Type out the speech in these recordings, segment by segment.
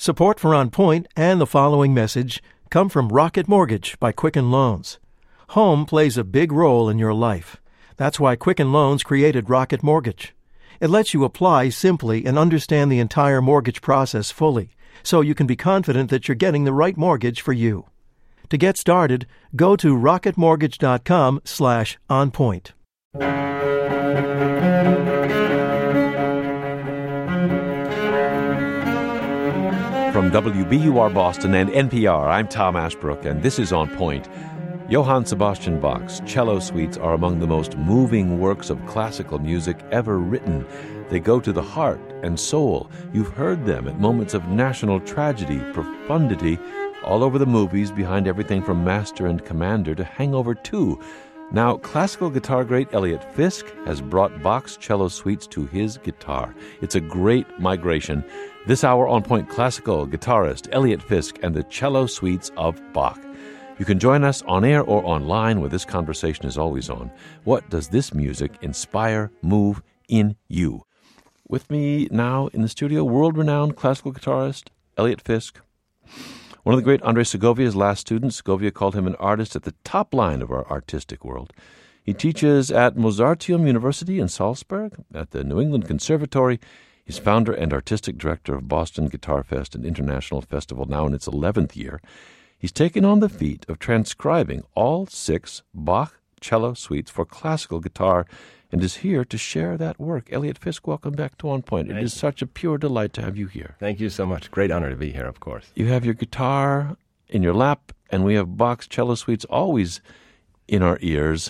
Support for On Point and the following message come from Rocket Mortgage by Quicken Loans. Home plays a big role in your life. That's why Quicken Loans created Rocket Mortgage. It lets you apply simply and understand the entire mortgage process fully, so you can be confident that you're getting the right mortgage for you. To get started, go to rocketmortgage.com/onpoint. From WBUR Boston and NPR, I'm Tom Ashbrook, and this is On Point. Johann Sebastian Bach's cello suites are among the most moving works of classical music ever written. They go to the heart and soul. You've heard them at moments of national tragedy, profundity, all over the movies, behind everything from Master and Commander to Hangover 2. Now, classical guitar great Elliot Fisk has brought Bach's cello suites to his guitar. It's a great migration. This hour, On Point classical guitarist Elliot Fisk and the cello suites of Bach. You can join us on air or online, where this conversation is always on. What does this music inspire, move in you? With me now in the studio, world-renowned classical guitarist Elliot Fisk. One of the great Andrei Segovia's last students. Segovia called him an artist at the top line of our artistic world. He teaches at Mozarteum University in Salzburg, at the New England Conservatory. He's founder and artistic director of Boston Guitar Fest, an international festival now in its 11th year. He's taken on the feat of transcribing all 6 Bach cello suites for classical guitar and is here to share that work. Elliot Fisk, welcome back to On Point. It is such a pure delight to have you here. Thank you so much. Great honor to be here, of course. You have your guitar in your lap, and we have Bach's cello suites always in our ears.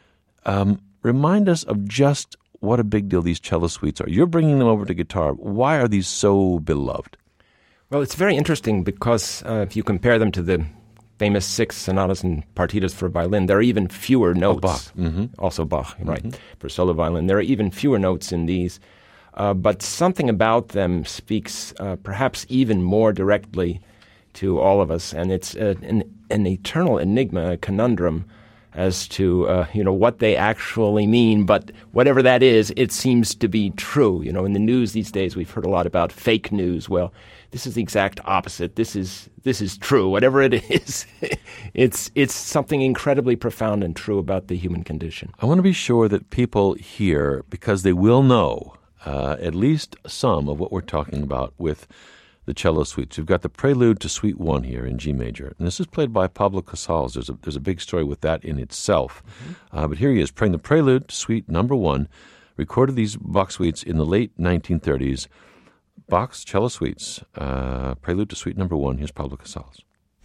Remind us of just what a big deal these cello suites are. You're bringing them over to guitar. Why are these so beloved? Well, it's very interesting because if you compare them to the famous 6 sonatas and partitas for violin, there are even fewer notes. Bach. Mm-hmm. Also Bach, right, for solo violin. There are even fewer notes in these. But something about them speaks perhaps even more directly to all of us. And it's an eternal enigma, a conundrum as to what they actually mean. But whatever that is, it seems to be true. You know, in the news these days, we've heard a lot about fake news. Well, this is the exact opposite. This is true. Whatever it is, it's something incredibly profound and true about the human condition. I want to be sure that people hear, because they will know at least some of what we're talking about with the cello suites. We've got the Prelude to Suite 1 here in G major, and this is played by Pablo Casals. There's a big story with that in itself. But here he is playing the Prelude to Suite number 1, recorded these Bach suites in the late 1930s. Bach's cello suites, Prelude to Suite number 1. Here's Pablo Casals.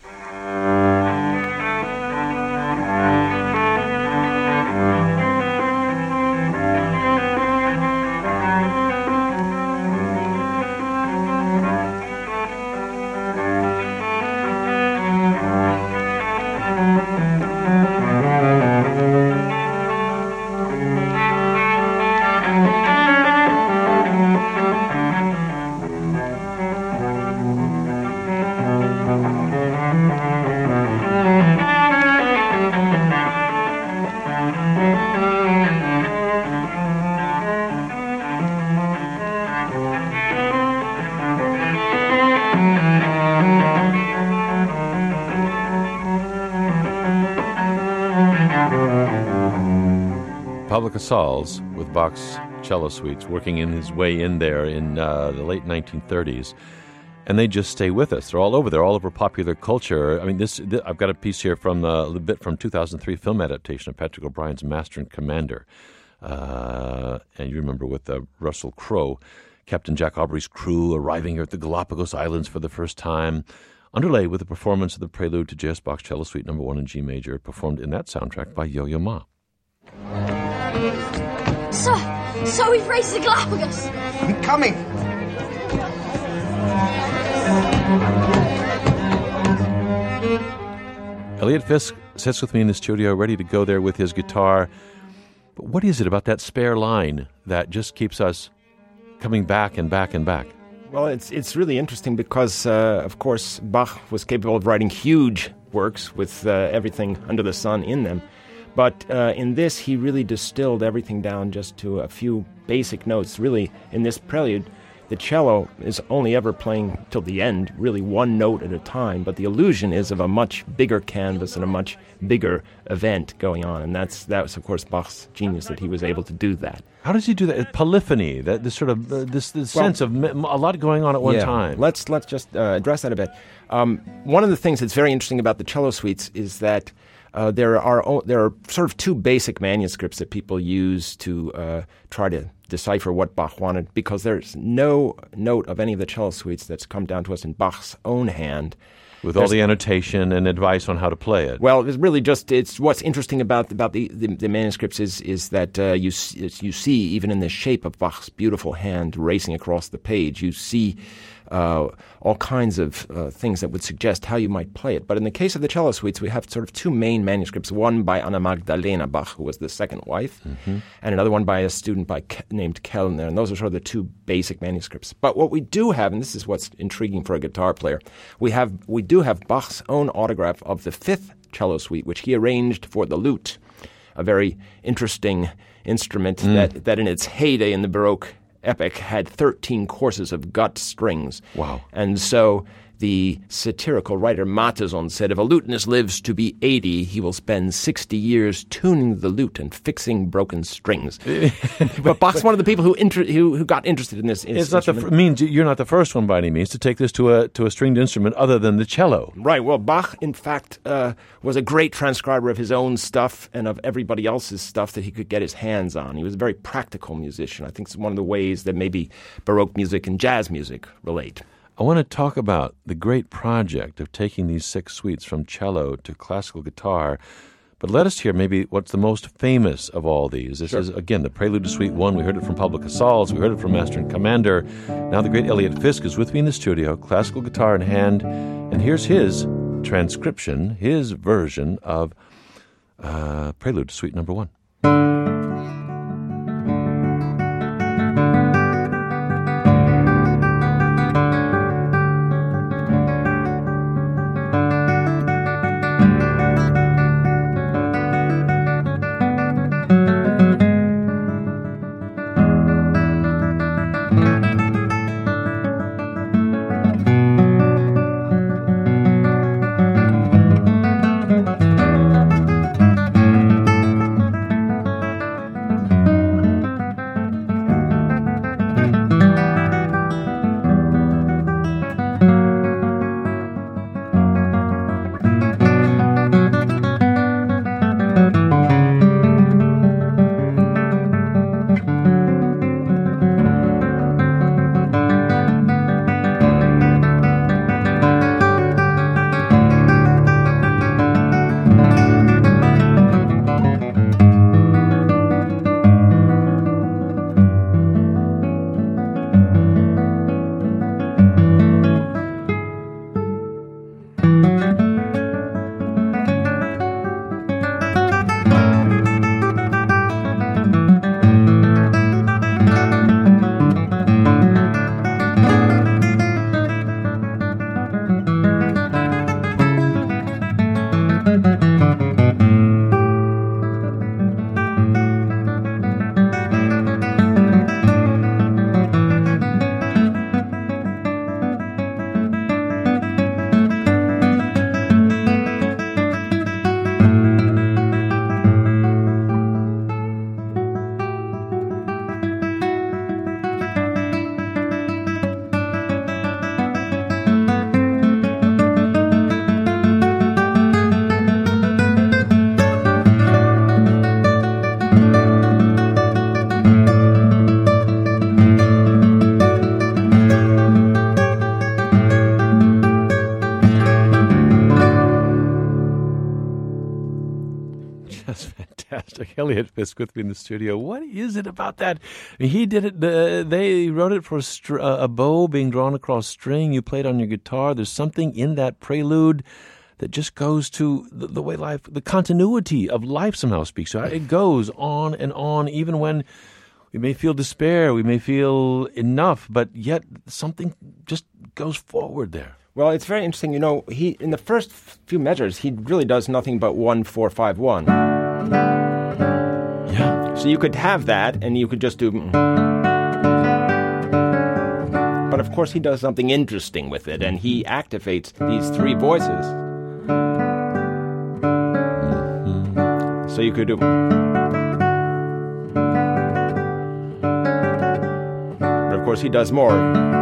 Pablo Casals with Bach's cello suites, working in his way in there in the late 1930s. And they just stay with us. They're all over. They're all over popular culture. I mean, I've got a piece here from a little bit from 2003 film adaptation of Patrick O'Brien's Master and Commander. And you remember with Russell Crowe, Captain Jack Aubrey's crew arriving here at the Galapagos Islands for the first time, underlay with a performance of the Prelude to J.S. Bach's Cello Suite number 1 in G major, performed in that soundtrack by Yo-Yo Ma. So we've raced the Galapagos. I'm coming. Elliot Fisk sits with me in the studio, ready to go there with his guitar. But what is it about that spare line that just keeps us coming back and back and back? Well, it's really interesting because, of course, Bach was capable of writing huge works with everything under the sun in them. But in this, he really distilled everything down just to a few basic notes. Really, in this prelude, the cello is only ever playing till the end, really one note at a time, but the illusion is of a much bigger canvas and a much bigger event going on, and that was, of course, Bach's genius that he was able to do that. How does he do that? Polyphony, that this sort of this sense of a lot going on at one time. Let's just address that a bit. One of the things that's very interesting about the cello suites is that there are sort of two basic manuscripts that people use to try to decipher what Bach wanted, because there's no note of any of the cello suites that's come down to us in Bach's own hand. With all the annotation and advice on how to play it. Well, it's really it's what's interesting about the manuscripts is that you see, even in the shape of Bach's beautiful hand racing across the page, you see all kinds of things that would suggest how you might play it. But in the case of the cello suites, we have sort of two main manuscripts, one by Anna Magdalena Bach, who was the second wife, and another one by a student named Kellner, and those are sort of the two basic manuscripts. But what we do have, and this is what's intriguing for a guitar player, we do have Bach's own autograph of the fifth cello suite, which he arranged for the lute, a very interesting instrument that in its heyday in the Baroque epic had 13 courses of gut strings. Wow. And so the satirical writer Matteson said, if a lutenist lives to be 80, he will spend 60 years tuning the lute and fixing broken strings. But Bach's one of the people who got interested in this instrument. Means you're not the first one by any means to take this to a stringed instrument other than the cello. Right. Well, Bach, in fact, was a great transcriber of his own stuff and of everybody else's stuff that he could get his hands on. He was a very practical musician. I think it's one of the ways that maybe Baroque music and jazz music relate. I want to talk about the great project of taking these 6 suites from cello to classical guitar, but let us hear maybe what's the most famous of all these. This is, again, the Prelude to Suite 1. We heard it from Public Assaults. We heard it from Master and Commander. Now the great Elliot Fisk is with me in the studio, classical guitar in hand, and here's his transcription, his version of Prelude to Suite number 1. Elliot Fisk with me in the studio. What is it about that? I mean, he did it. They wrote it for a bow being drawn across string. You played on your guitar. There's something in that prelude that just goes to the way life, the continuity of life somehow speaks. So it goes on and on, even when we may feel despair, we may feel enough, but yet something just goes forward there. Well, it's very interesting. You know, he in the first few measures, he really does nothing but 1-4-5-1. Yeah. So you could have that, and you could just do. But of course he does something interesting with it, and he activates these three voices. So you could do... But of course he does more.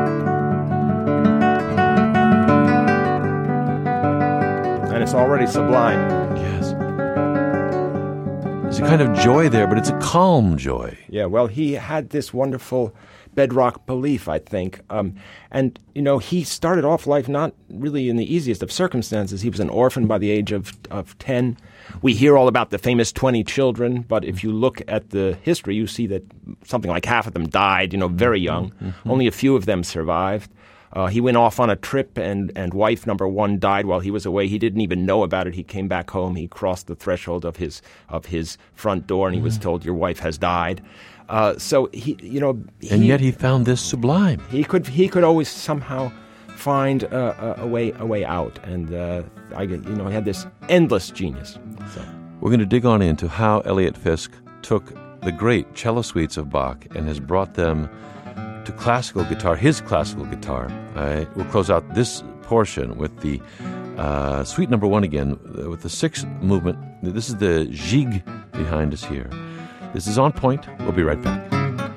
And it's already sublime. Yes. There's a kind of joy there, but it's a calm joy. Yeah, well, he had this wonderful bedrock belief, I think. And, he started off life not really in the easiest of circumstances. He was an orphan by the age of 10. We hear all about the famous 20 children, but if you look at the history, you see that something like half of them died, very young. Mm-hmm. Only a few of them survived. He went off on a trip, and wife number one died while he was away. He didn't even know about it. He came back home. He crossed the threshold of his front door, and he was told, "Your wife has died." So and yet he found this sublime. He could always somehow find a way out, and he had this endless genius. So. We're going to dig on into how Elliot Fisk took the great cello suites of Bach and has brought them to classical guitar, his classical guitar. We'll close out this portion with the suite number 1 again, with the 6th movement. This is the Gigue behind us here. This is On Point. We'll be right back.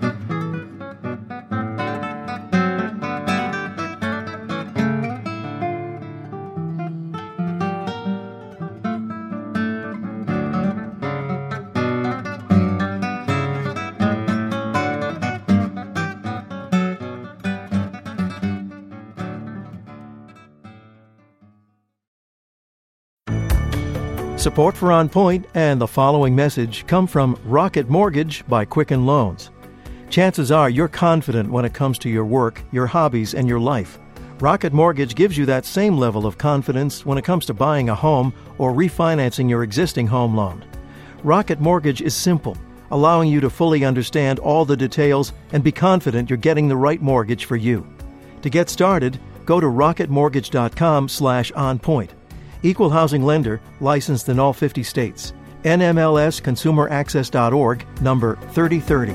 Support for On Point and the following message come from Rocket Mortgage by Quicken Loans. Chances are you're confident when it comes to your work, your hobbies, and your life. Rocket Mortgage gives you that same level of confidence when it comes to buying a home or refinancing your existing home loan. Rocket Mortgage is simple, allowing you to fully understand all the details and be confident you're getting the right mortgage for you. To get started, go to rocketmortgage.com/onpoint. Equal housing lender, licensed in all 50 states. NMLS-ConsumerAccess.org, number 3030.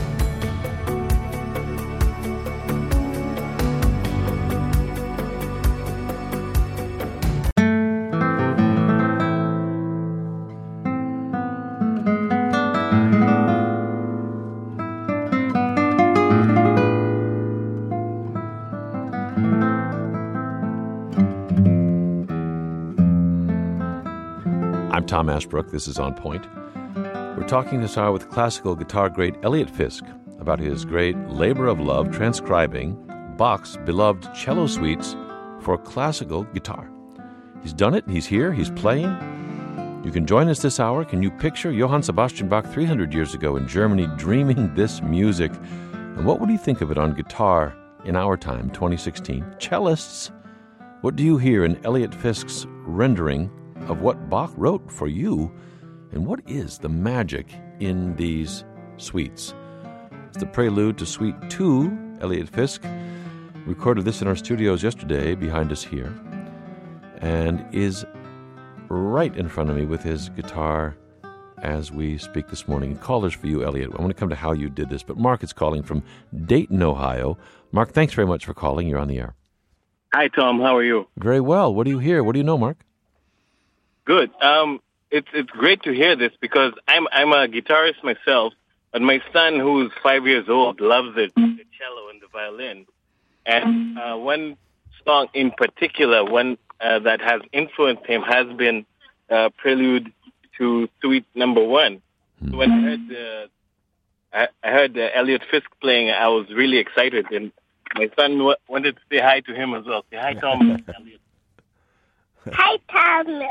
I'm Tom Ashbrook. This is On Point. We're talking this hour with classical guitar great Elliot Fisk about his great labor of love transcribing Bach's beloved cello suites for classical guitar. He's done it. He's here. He's playing. You can join us this hour. Can you picture Johann Sebastian Bach 300 years ago in Germany dreaming this music? And what would he think of it on guitar in our time, 2016? Cellists, what do you hear in Elliot Fisk's rendering of what Bach wrote for you, and what is the magic in these suites? It's the prelude to Suite 2. Elliot Fisk recorded this in our studios yesterday behind us here, and is right in front of me with his guitar as we speak this morning. Callers for you, Elliot. I want to come to how you did this, but Mark is calling from Dayton, Ohio. Mark, thanks very much for calling. You're on the air. Hi, Tom. How are you? Very well. What do you hear? What do you know, Mark? Good. It's great to hear this because I'm a guitarist myself, but my son, who's 5 years old, loves it, the cello and the violin. And one song in particular, one that has influenced him, has been Prelude to Suite number 1. So when I heard Elliot Fisk playing, I was really excited, and my son wanted to say hi to him as well. Say hi, Tom. Elliot. Hi, Tom.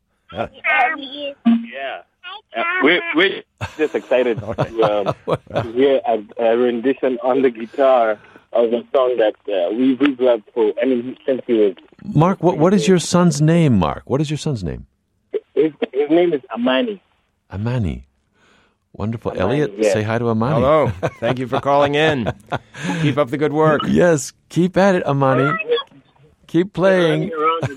Yeah. We're just excited to hear a rendition on the guitar of a song that we've loved since he was... Mark, what is your son's name, Mark? What is your son's name? His name is Amani. Amani. Wonderful. Amani, Elliot, yeah. say hi to Amani. Hello. Thank you for calling in. Keep up the good work. Yes, keep at it, Amani. Keep playing.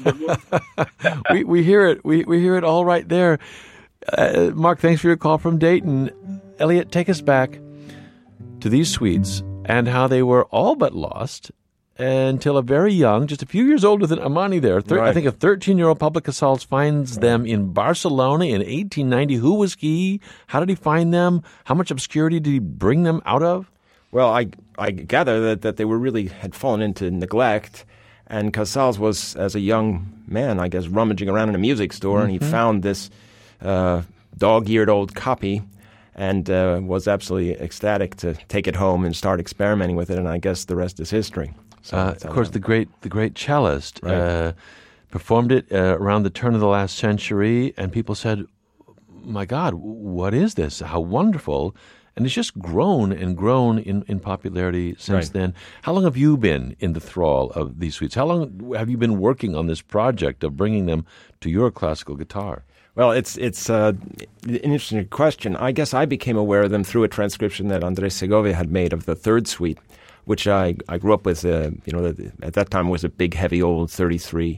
we hear it. We hear it all right there. Mark, thanks for your call from Dayton. Elliot, take us back to these suites and how they were all but lost until a very young, just a few years older than Amani there. Right. I think a 13-year-old Public Assaults finds them in Barcelona in 1890. Who was he? How did he find them? How much obscurity did he bring them out of? Well, I gather that they had fallen into neglect, and Casals was, as a young man, I guess, rummaging around in a music store, and he found this dog-eared old copy and was absolutely ecstatic to take it home and start experimenting with it, and I guess the rest is history. So of course, the great cellist performed it around the turn of the last century, and people said, my God, what is this? How wonderful. And it's just grown and grown in popularity since then. How long have you been in the thrall of these suites? How long have you been working on this project of bringing them to your classical guitar? Well, it's an interesting question. I guess I became aware of them through a transcription that Andres Segovia had made of the third suite, which I grew up with. At that time was a big, heavy, old 33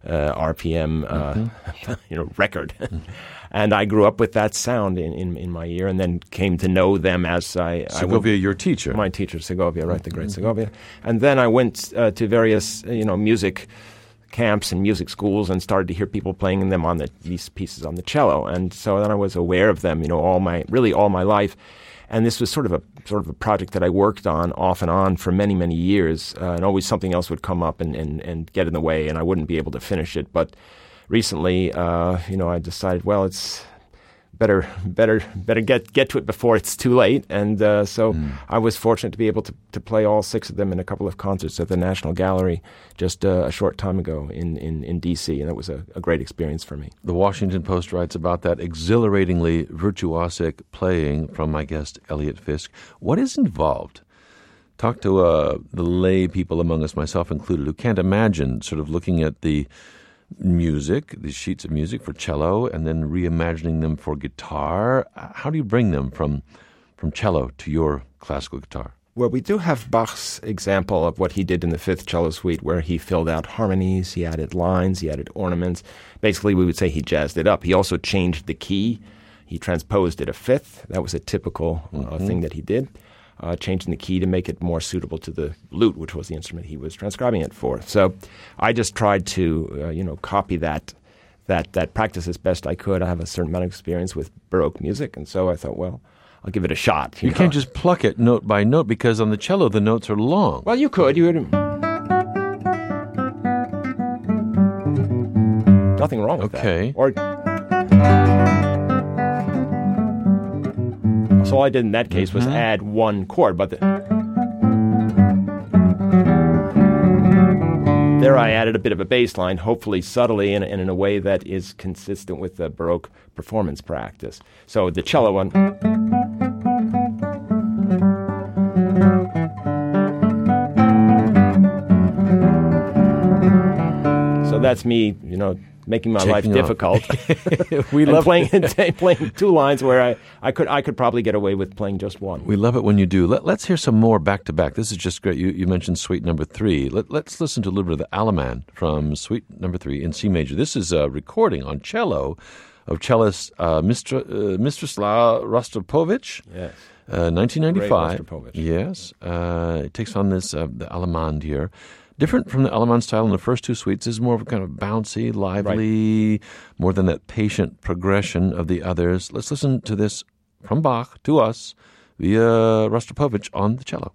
RPM, record. And I grew up with that sound in my ear, and then came to know them as Segovia, your teacher. My teacher, Segovia, right, the great Segovia. And then I went to various, music camps and music schools and started to hear people playing them on these pieces on the cello. And so then I was aware of them, all my life. And this was sort of a project that I worked on off and on for many, many years. And always something else would come up and get in the way, and I wouldn't be able to finish it. But recently, I decided, well, it's better get to it before it's too late. And so I was fortunate to be able to play all 6 of them in a couple of concerts at the National Gallery just a short time ago in D.C., and it was a great experience for me. The Washington Post writes about that exhilaratingly virtuosic playing from my guest, Elliot Fisk. What is involved? Talk to the lay people among us, myself included, who can't imagine sort of looking at the music, these sheets of music for cello, and then reimagining them for guitar. How do you bring them from cello to your classical guitar? Well, we do have Bach's example of what he did in the Fifth Cello Suite, where he filled out harmonies, he added lines, he added ornaments. Basically, we would say he jazzed it up. He also changed the key. He transposed it a fifth. That was a typical thing that he did. Changing the key to make it more suitable to the lute, which was the instrument he was transcribing it for. So I just tried to, copy that practice as best I could. I have a certain amount of experience with Baroque music, and so I thought, well, I'll give it a shot. You can't just pluck it note by note, because on the cello the notes are long. Well, you could. Nothing wrong with that. Okay. So all I did in that case was add one chord, but there I added a bit of a bass line, hopefully subtly and in a way that is consistent with the Baroque performance practice. So the cello one. So that's me, making my life difficult. We love playing 2 lines where I could probably get away with playing just one. We love it when you do. Let's hear some more back to back. This is just great. You mentioned Suite Number 3. Let's listen to a little bit of the Alaman from Suite Number 3 in C major. This is a recording on cello of cellist Miroslav Rostropovich. Yes. 1995. Great Rostropovich. Yes. It takes on this the Alamand here. Different from the Alaman style in the first 2 suites, is more of a kind of bouncy, lively, more than that patient progression of the others. Let's listen to this from Bach to us via Rostropovich on the cello.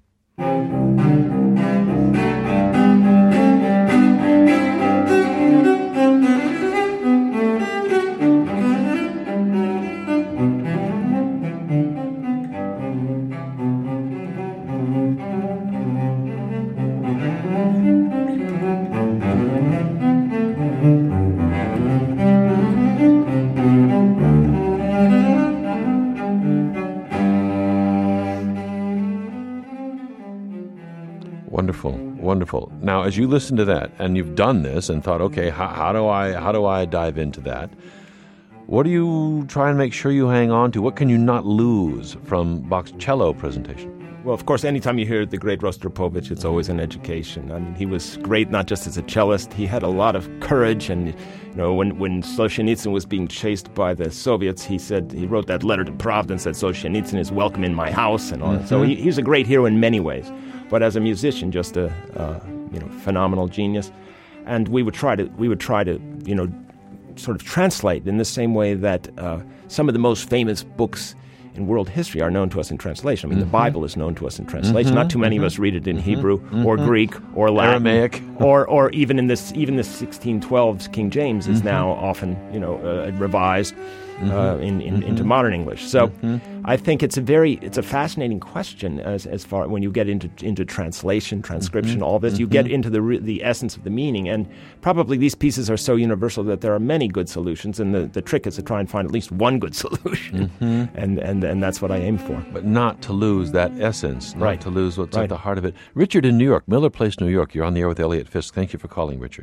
Wonderful. Now, as you listen to that, and you've done this and thought, okay, how do I dive into that? What do you try and make sure you hang on to? What can you not lose from Bach's cello presentation? Well, of course, anytime you hear the great Rostropovich, it's always an education. I mean, he was great not just as a cellist. He had a lot of courage, and when Solzhenitsyn was being chased by the Soviets, he wrote that letter to Pravda and said, Solzhenitsyn is welcome in my house, and all that. So he's a great hero in many ways. But as a musician, just a phenomenal genius, and we would try to sort of translate in the same way that some of the most famous books in world history are known to us in translation. I mean, the Bible is known to us in translation. Not too many of us read it in Hebrew or Greek or Latin, Aramaic, or even the 1612 King James is now often revised into modern English. So I think it's a fascinating question as far when you get into translation, transcription, all this. You get into the essence of the meaning, and probably these pieces are so universal that there are many good solutions, and the trick is to try and find at least one good solution, and that's what I aim for. But not to lose that essence, not Right. to lose what's Right. at the heart of it. Richard in New York, Miller Place, New York. You're on the air with Elliot Fisk. Thank you for calling, Richard.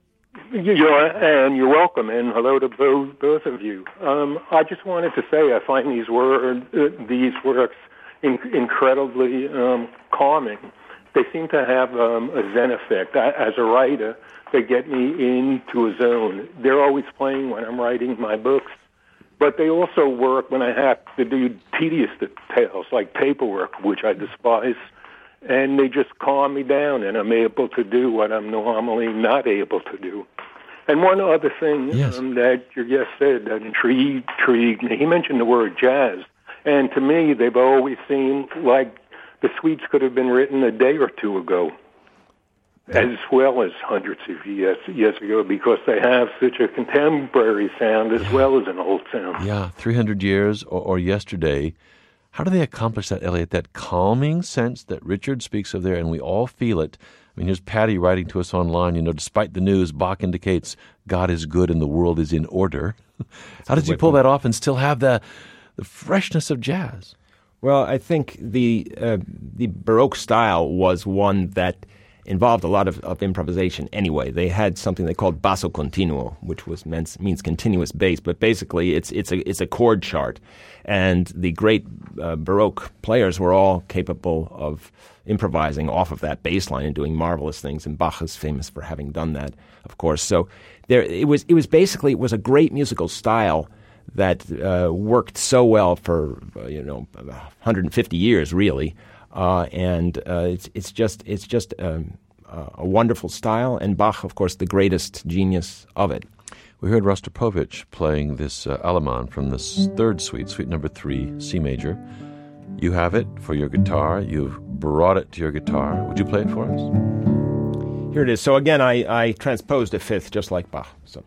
And you're welcome, and hello to both of you. I just wanted to say I find these works incredibly calming. They seem to have a zen effect. As a writer, they get me into a zone. They're always playing when I'm writing my books, but they also work when I have to do tedious details like paperwork, which I despise. And they just calm me down, and I'm able to do what I'm normally not able to do. And one other thing that your guest said that intrigued me, he mentioned the word jazz. And to me, they've always seemed like the suites could have been written a day or two ago, as well as hundreds of years ago, because they have such a contemporary sound as well as an old sound. Yeah, 300 years or yesterday. How do they accomplish that, Elliot, that calming sense that Richard speaks of there, and we all feel it? I mean, here's Patty writing to us online, despite the news, Bach indicates God is good and the world is in order. How does he pull that off and still have the freshness of jazz? Well, I think the Baroque style was one that involved a lot of improvisation anyway. They had something they called basso continuo, which means continuous bass, but basically it's a chord chart. And the great Baroque players were all capable of improvising off of that bass line and doing marvelous things, and Bach is famous for having done that, of course. So it was a great musical style that worked so well for 150 years, really. And it's just a wonderful style, and Bach, of course, the greatest genius of it. We heard Rostropovich playing this Allemande from the third suite, suite number 3, C major. You have it for your guitar. You've brought it to your guitar. Would you play it for us? Here it is. So again, I transposed a fifth just like Bach. So.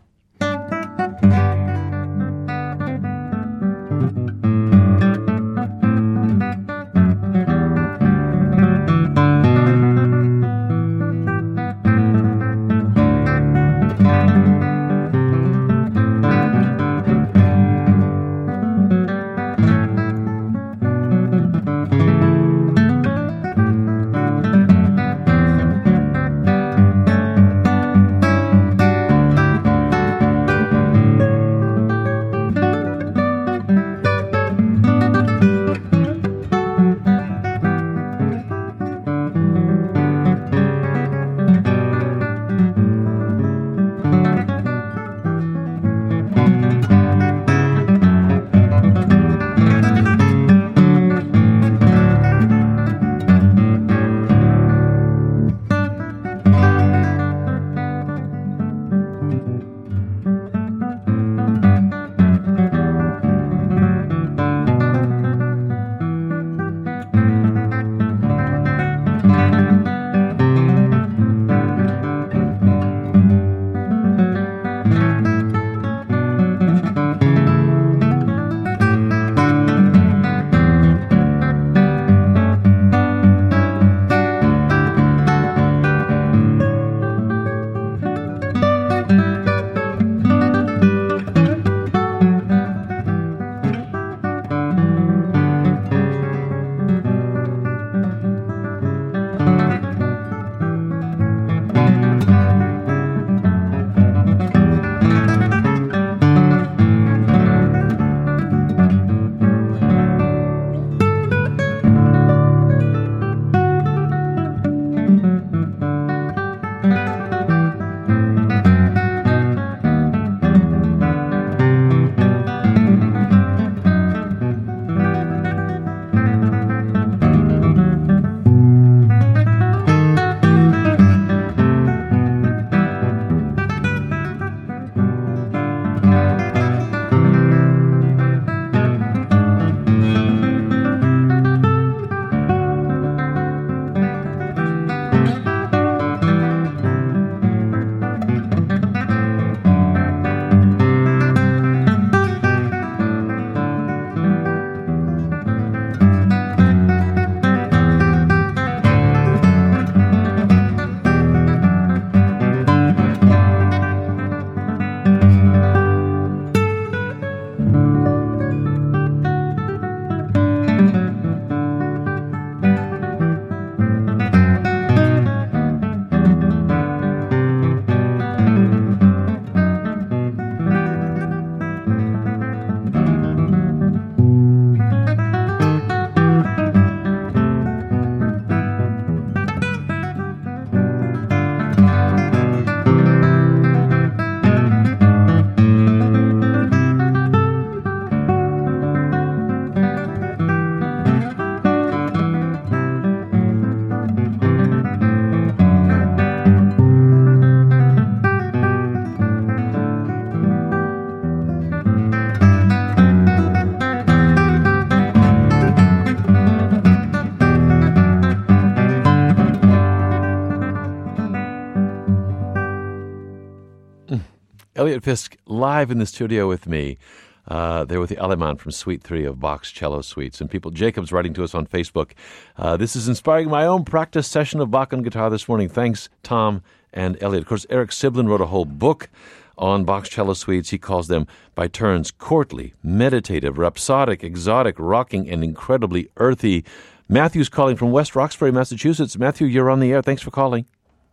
Elliot Fisk live in the studio with me. There with the Allemande from Suite 3 of Bach's Cello Suites. And Jacob's writing to us on Facebook. This is inspiring my own practice session of Bach on guitar this morning. Thanks, Tom and Elliot. Of course, Eric Siblin wrote a whole book on Bach's Cello Suites. He calls them, by turns, courtly, meditative, rhapsodic, exotic, rocking, and incredibly earthy. Matthew's calling from West Roxbury, Massachusetts. Matthew, you're on the air. Thanks for calling.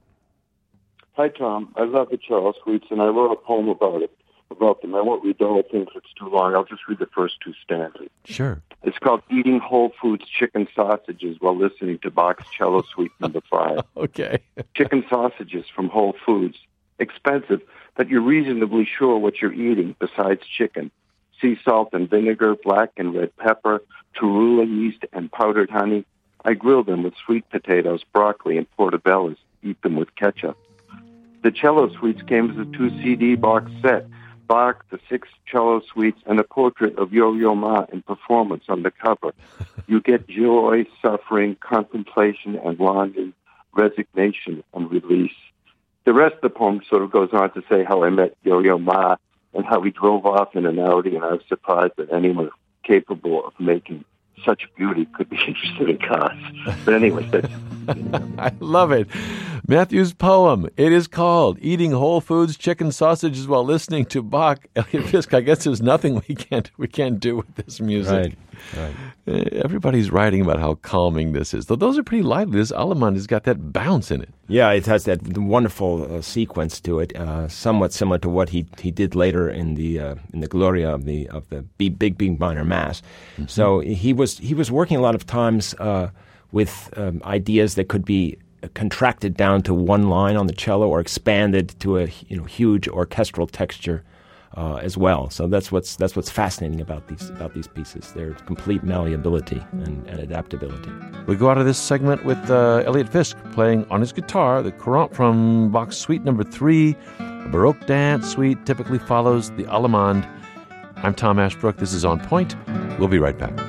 Hi, Tom. I love the Cello Suites, and I wrote a poem about them. I won't read the whole thing because it's too long. I'll just read the first 2 stanzas. Sure. It's called Eating Whole Foods Chicken Sausages While Listening to Bach's Cello Suite number 5. Okay. Chicken sausages from Whole Foods. Expensive, but you're reasonably sure what you're eating besides chicken. Sea salt and vinegar, black and red pepper, torula yeast, and powdered honey. I grill them with sweet potatoes, broccoli, and portobellos. Eat them with ketchup. The Cello Suites came as a 2-CD box set. Bach, the 6 cello suites, and a portrait of Yo-Yo Ma in performance on the cover. You get joy, suffering, contemplation, and longing, resignation, and release. The rest of the poem sort of goes on to say how I met Yo-Yo Ma and how he drove off in an Audi, and I was surprised that anyone capable of making such beauty could be interested in cars. But anyway, that's... I love it. Matthew's poem. It is called Eating Whole Foods Chicken Sausages While Listening to Bach. Elliot Fisk, I guess there's nothing we can't do with this music. Right. Everybody's writing about how calming this is. Though those are pretty lively. This Allemande has got that bounce in it. Yeah, it has that wonderful sequence to it, somewhat similar to what he did later in the Gloria of the Big B minor Mass. Mm-hmm. So he was working a lot of times with ideas that could be contracted down to one line on the cello or expanded to a huge orchestral texture as well. So that's what's fascinating about these pieces. Their complete malleability and adaptability. We go out of this segment with Elliot Fisk playing on his guitar the Courante from Bach's Suite Number 3. A Baroque dance suite typically follows the Allemande. I'm Tom Ashbrook. This is On Point. We'll be right back.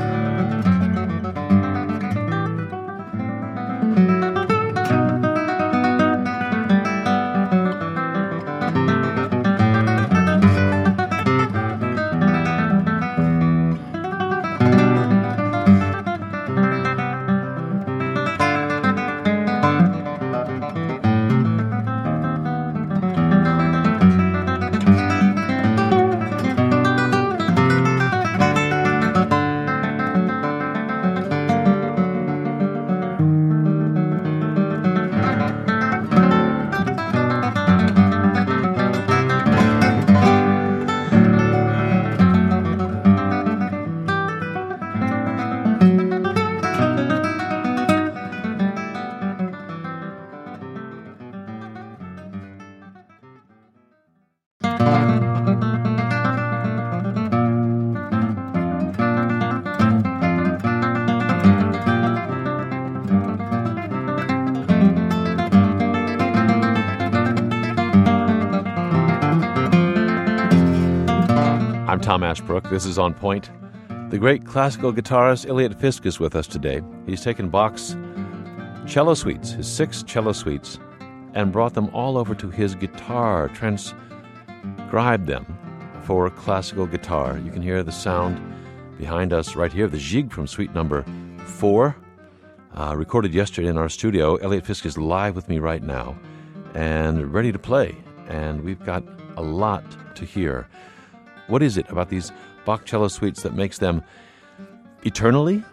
I'm Tom Ashbrook. This is On Point. The great classical guitarist Elliot Fisk is with us today. He's taken Bach's cello suites, his 6 cello suites, and brought them all over to his guitar, transcribed them for classical guitar. You can hear the sound behind us right here, the Gigue from Suite Number 4, recorded yesterday in our studio. Elliot Fisk is live with me right now and ready to play, and we've got a lot to hear. What is it about these Bach cello suites that makes them eternally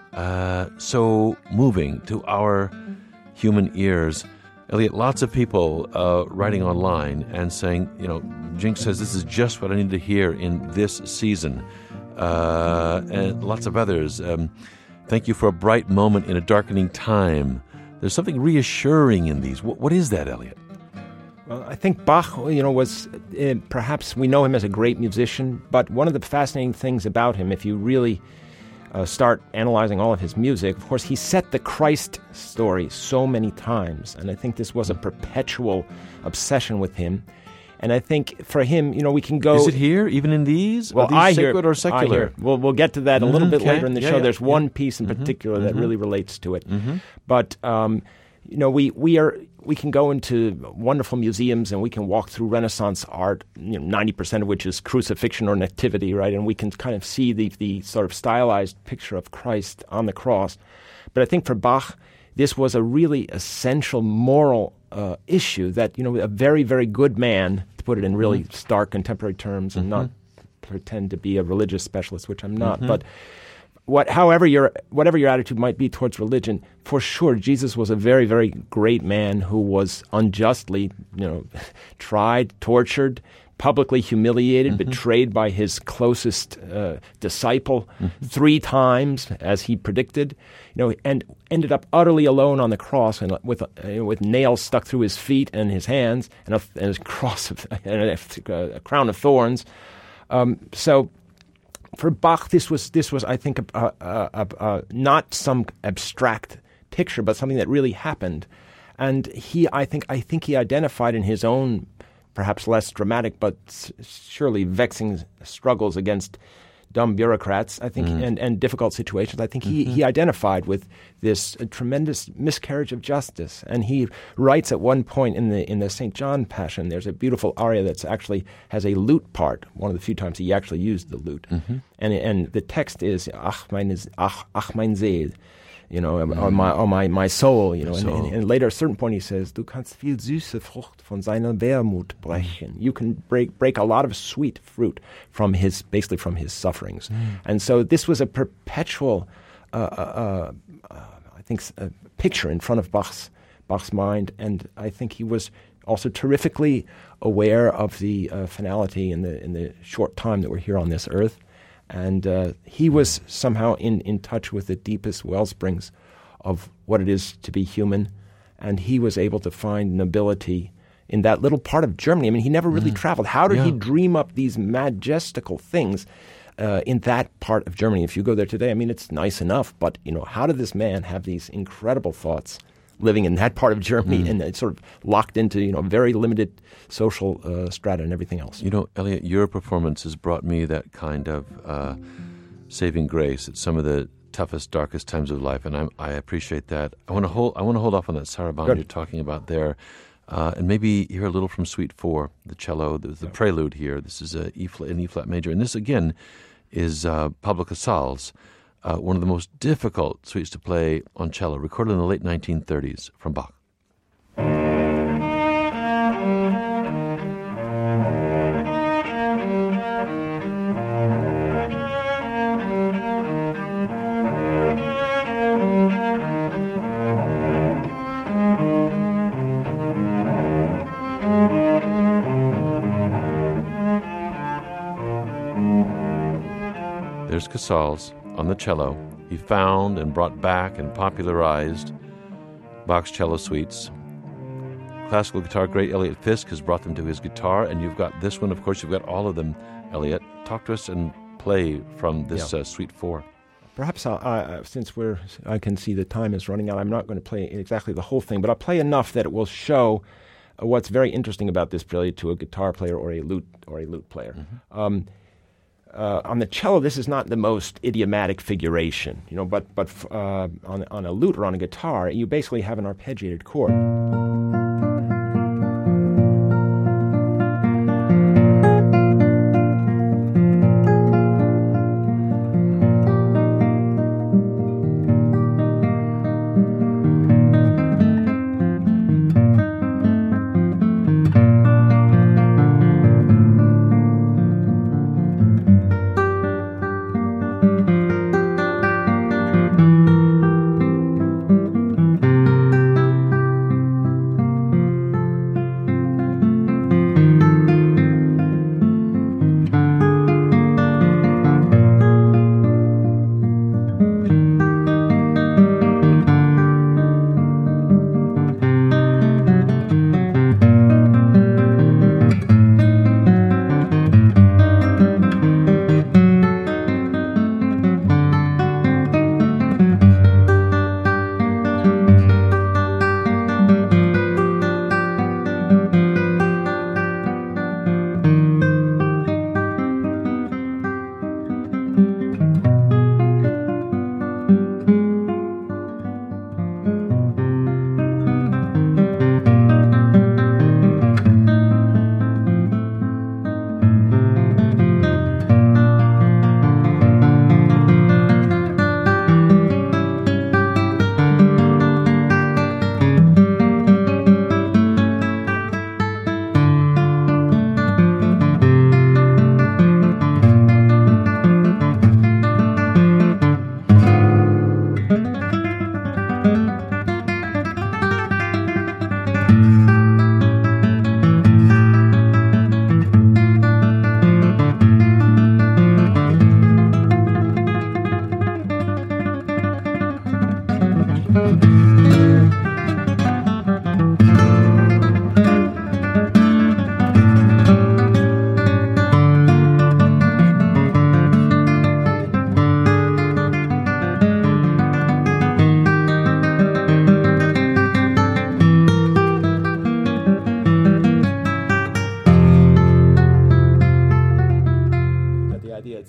so moving to our human ears? Elliot, lots of people writing online and saying, Jinx says this is just what I need to hear in this season. And lots of others. Thank you for a bright moment in a darkening time. There's something reassuring in these. What is that, Elliot? Well, I think Bach, was perhaps we know him as a great musician, but one of the fascinating things about him, if you really start analyzing all of his music, of course, he set the Christ story so many times, and I think this was a perpetual obsession with him. And I think for him, we can go... Is it here, even in these? Well, Are these sacred or secular? We'll get to that a little bit later in the show. There's one piece in particular that really relates to it. But, we can go into wonderful museums and we can walk through Renaissance art, 90% of which is crucifixion or nativity, right? And we can kind of see the sort of stylized picture of Christ on the cross. But I think for Bach, this was a really essential moral issue that, a very, very good man, to put it in really stark contemporary terms and not pretend to be a religious specialist, which I'm not, but whatever your attitude might be towards religion, for sure, Jesus was a very, very great man who was unjustly, tried, tortured, publicly humiliated, betrayed by his closest disciple 3 times, as he predicted, and ended up utterly alone on the cross and with nails stuck through his feet and his hands and a cross and a crown of thorns. So. For Bach, this was I think not some abstract picture, but something that really happened, and I think he identified in his own, perhaps less dramatic, but surely vexing struggles against dumb bureaucrats, I think, and difficult situations. I think he identified with this tremendous miscarriage of justice, and he writes at one point in the St. John Passion. There's a beautiful aria that actually has a lute part. One of the few times he actually used the lute, and the text is "Ach mein Seel," or my soul, And at later, a certain point, he says, "Du kannst viel süße Frucht von seiner Wermut brechen." You can break a lot of sweet fruit from his sufferings. And so this was a perpetual, I think, picture in front of Bach's mind. And I think he was also terrifically aware of the finality in the short time that we're here on this earth. And he was somehow in touch with the deepest wellsprings of what it is to be human. And he was able to find nobility in that little part of Germany. I mean, he never really traveled. How did he dream up these majestical things in that part of Germany? If you go there today, I mean, it's nice enough. But, how did this man have these incredible thoughts living in that part of Germany and it's sort of locked into, very limited social strata and everything else? Elliot, your performance has brought me that kind of saving grace at some of the toughest, darkest times of life, and I appreciate that. I want to hold off on that saraband you're talking about there, and maybe hear a little from Suite 4, the cello, the prelude here. This is an E-flat major, and this again is Pablo Casals. One of the most difficult suites to play on cello, recorded in the late 1930s from Bach. There's Casals on the cello. He found and brought back and popularized Bach's cello suites. Classical guitar great Elliot Fisk has brought them to his guitar, and you've got this one, of course, you've got all of them. Elliot, talk to us and play from this Suite 4. Perhaps since I can see the time is running out, I'm not going to play exactly the whole thing, but I'll play enough that it will show what's very interesting about this prelude to a guitar player or a lute player. On the cello, this is not the most idiomatic figuration, but on a lute or on a guitar, you basically have an arpeggiated chord.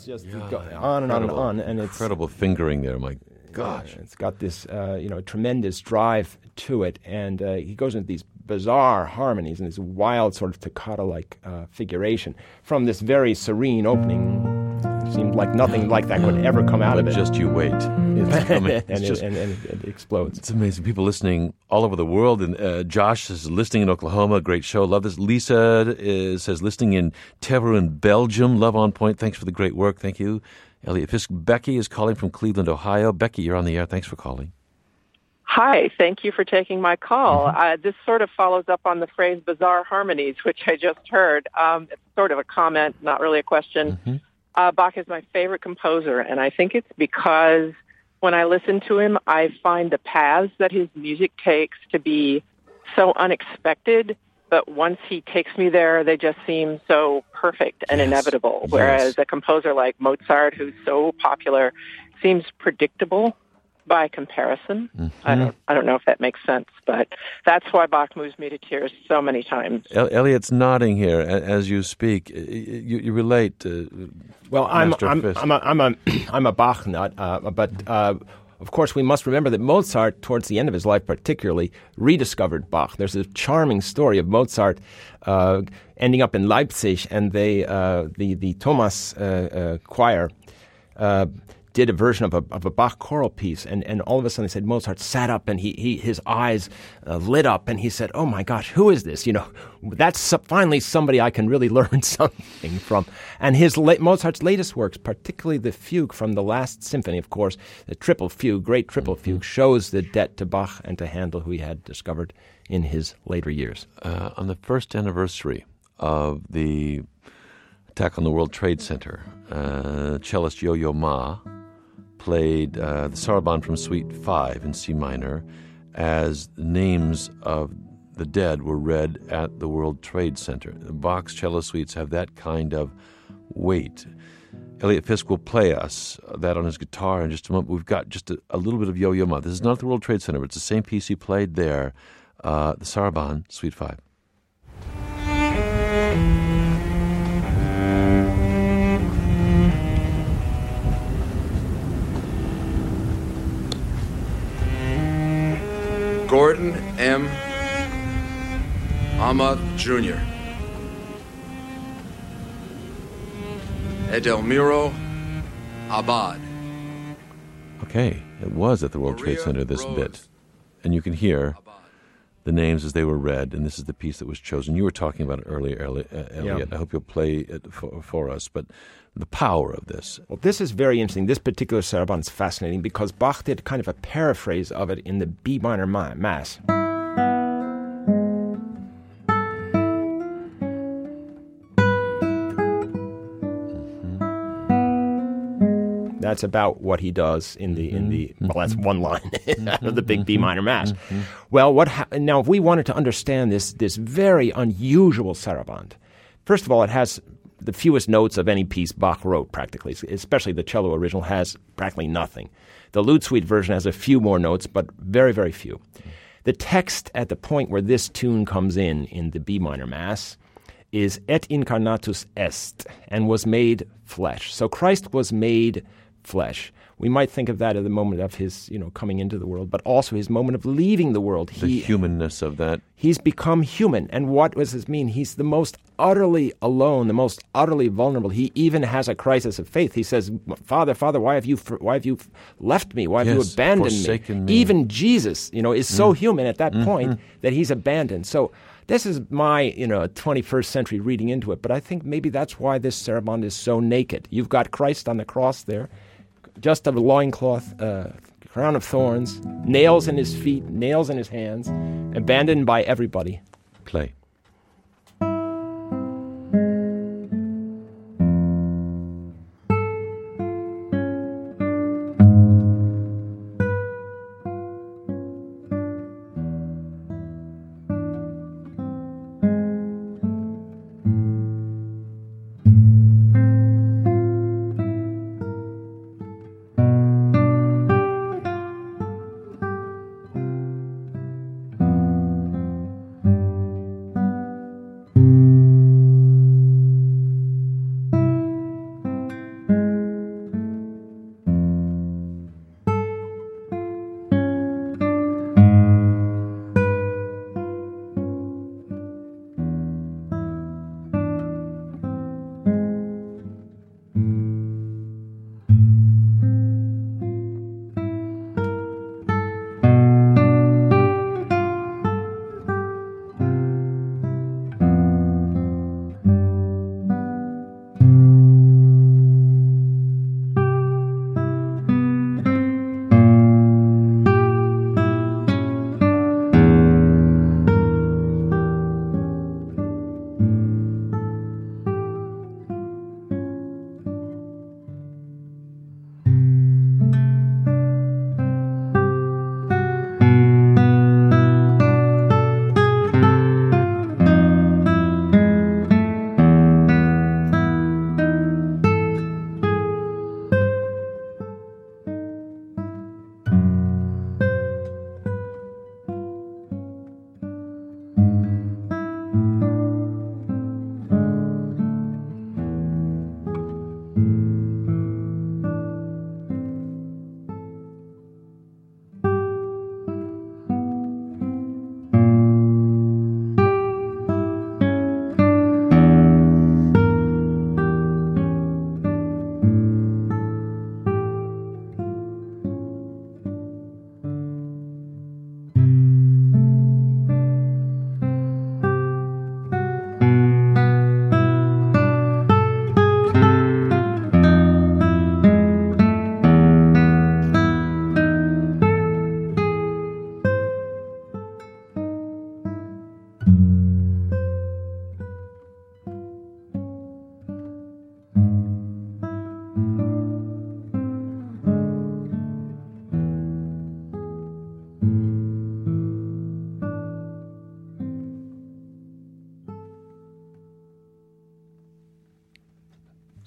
just on and on and on, and it's incredible fingering there. My gosh, it's got this tremendous drive to it, and he goes into these bizarre harmonies and this wild sort of staccato-like figuration from this very serene opening. It seemed like nothing like that could ever come out of it. Just you wait. It's coming. and it explodes. It's amazing. People listening all over the world. And Josh is listening in Oklahoma. Great show. Love this. Lisa says listening in Tervuren, Belgium. Love On Point. Thanks for the great work. Thank you. Elliot Fisk. Becky is calling from Cleveland, Ohio. Becky, you're on the air. Thanks for calling. Hi, thank you for taking my call. This sort of follows up on the phrase bizarre harmonies, which I just heard. It's sort of a comment, not really a question. Bach is my favorite composer, and I think it's because when I listen to him, I find the paths that his music takes to be so unexpected, but once he takes me there, they just seem so perfect and inevitable, whereas a composer like Mozart, who's so popular, seems predictable by comparison. I don't know if that makes sense, but that's why Bach moves me to tears so many times. Elliot's nodding here as you speak. You relate to I'm a Bach nut, but of course we must remember that Mozart, towards the end of his life particularly, rediscovered Bach. There's a charming story of Mozart ending up in Leipzig, and the Thomas choir did a version of a Bach choral piece, and all of a sudden they said Mozart sat up and his eyes lit up, and he said, "Oh my gosh, who is this? That's finally somebody I can really learn something from." And Mozart's latest works, particularly the fugue from the Last Symphony, of course, the triple fugue, great triple fugue, shows the debt to Bach and to Handel, who he had discovered in his later years. On the first anniversary of the attack on the World Trade Center, cellist Yo-Yo Ma played the Sarabande from Suite 5 in C minor as names of the dead were read at the World Trade Center. Bach's cello suites have that kind of weight. Elliot Fisk will play us that on his guitar in just a moment. We've got just a little bit of Yo-Yo Ma. This is not the World Trade Center, but it's the same piece he played there, the Sarabande, Suite 5. Gordon M. Ahmad Jr. Edelmiro Abad. Okay, it was at the World Trade Center, this bit. And you can hear the names as they were read, and this is the piece that was chosen. You were talking about it earlier, Elliot. Yeah. I hope you'll play it for us, but the power of this. Well, this is very interesting. This particular Sarabande is fascinating because Bach did kind of a paraphrase of it in the B minor Mass. That's about what he does in the well, that's one line out of the big B minor Mass. Well, now if we wanted to understand this very unusual Sarabande, first of all, it has the fewest notes of any piece Bach wrote, practically, especially the cello original has practically nothing. The Lute Suite version has a few more notes, but very, very few. The text at the point where this tune comes in the B minor Mass, is et incarnatus est, and was made flesh. So Christ was made flesh. We might think of that at the moment of his, coming into the world, but also his moment of leaving the world. The humanness of that. He's become human. And what does this mean? He's the most utterly alone, the most utterly vulnerable. He even has a crisis of faith. He says, Father, why have you left me? Why have you abandoned me? Even Jesus, is so human at that point that he's abandoned. So this is my, 21st century reading into it, but I think maybe that's why this Sarabande is so naked. You've got Christ on the cross there, just a loincloth, crown of thorns, nails in his feet, nails in his hands, abandoned by everybody. Play.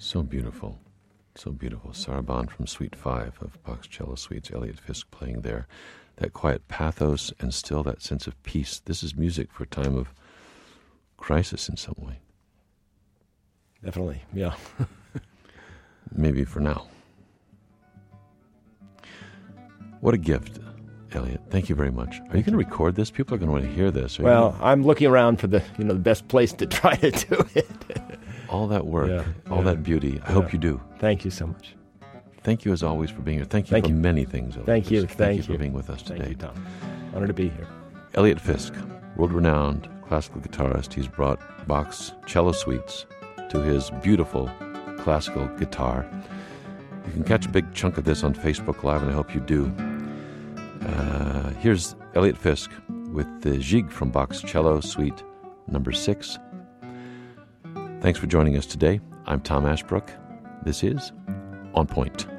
So beautiful. So beautiful. Sarabande from Suite 5 of Bach's Cello Suites, Elliot Fisk playing there. That quiet pathos and still that sense of peace. This is music for a time of crisis in some way. Definitely, yeah. Maybe for now. What a gift, Elliot. Thank you very much. Are you going to record this? People are going to want to hear this. Well, I'm looking around for the best place to try to do it. All that work, all that beauty. I hope you do. Thank you so much. Thank you as always for being here. Thank you for many things, Elliot. Thank you. Thank you for being with us today. Thank you, Tom. Honored to be here. Elliot Fisk, world-renowned classical guitarist. He's brought Bach's Cello Suites to his beautiful classical guitar. You can catch a big chunk of this on Facebook Live, and I hope you do. Here's Elliot Fisk with the Gigue from Bach's Cello Suite number 6. Thanks for joining us today. I'm Tom Ashbrook. This is On Point.